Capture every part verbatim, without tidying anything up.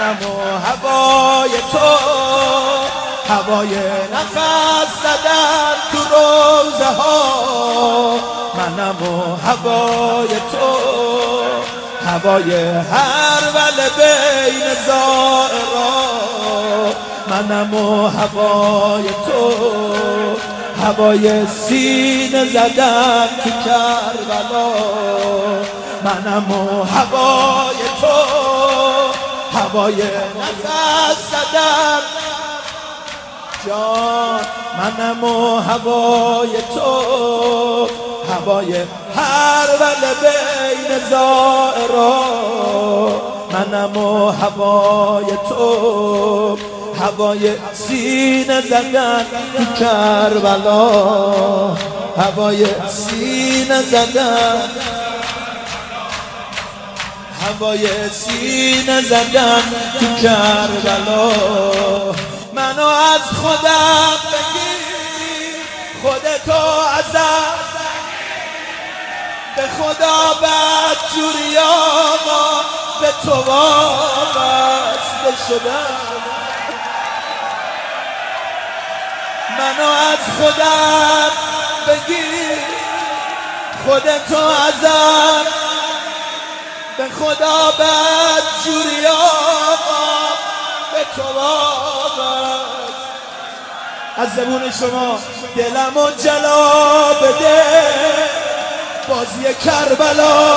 منم و هوای تو، هوای نفس زدن تو روزه ها، منم و هوای تو، هوای هر ول بین زائرا، منم و هوای تو، هوای سینه زدن تو کربلا، منم و هوای تو، هوای نفس زدن جان، منم و هوای تو، هوای هر ول بین زائرا، منم و هوای تو، هوای سینه زدن تو کربلا، هوای سینه زدن، هوای سینه زدن تو کربلا. منو از خودم بگیر، خودتو ازم، به خدا بدجوری آقا به تو وابسته شدم. منو از خودم بگیر، خودتو ازم، به خدا بدجوری آقا به تو وابسته. از زبون شما دلمو جلا بده، بازی کربلا،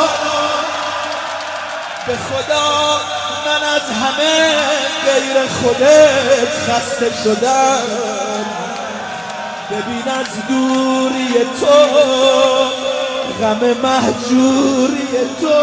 به خدا من از همه غیر خودت خسته شدم. ببین از دوری تو، غم مهجوری تو،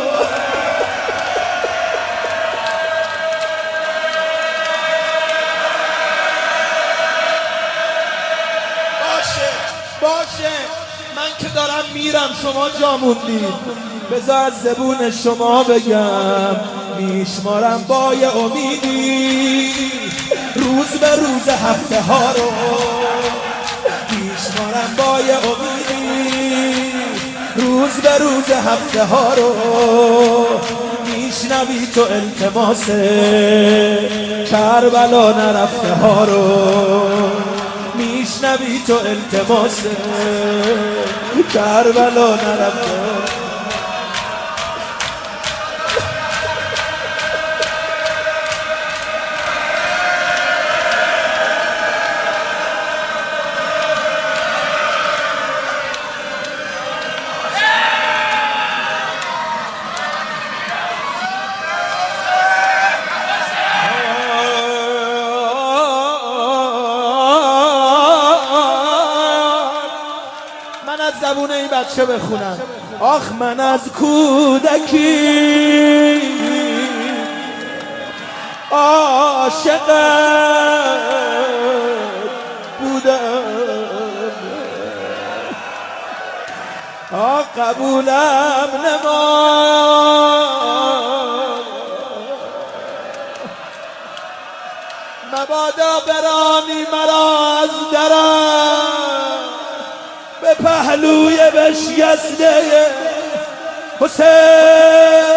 باشه باشه من که دارم میرم شما جا موندید، بذار از زبون شما بگم میشمارم با یه امیدی روز به روز هفته ها رو، میشمارم با یه امیدی روز به روز هفته ها رو. میشنوی تو التماس کربلا نرفته ها رو، میشنوی تو التماس کربلا نرفته. زبون این بچه بخونم. آخ من از کودکی عاشقت بودم، آخ قبولم نماد، مبادا برانی مرا از درم به پهلوی بشکسته حسین.